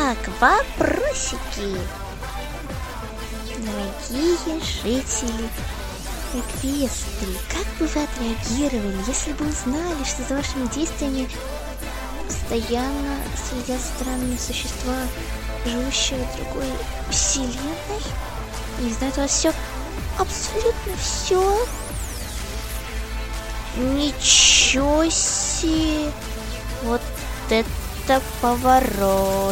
Итак, вопросики. Дорогие жители Эквестрии, как бы вы отреагировали, если бы узнали, что за вашими действиями постоянно следят странные существа, живущие в другой вселенной? Не знаю, у вас все, абсолютно все. Ничего себе! Вот это поворот!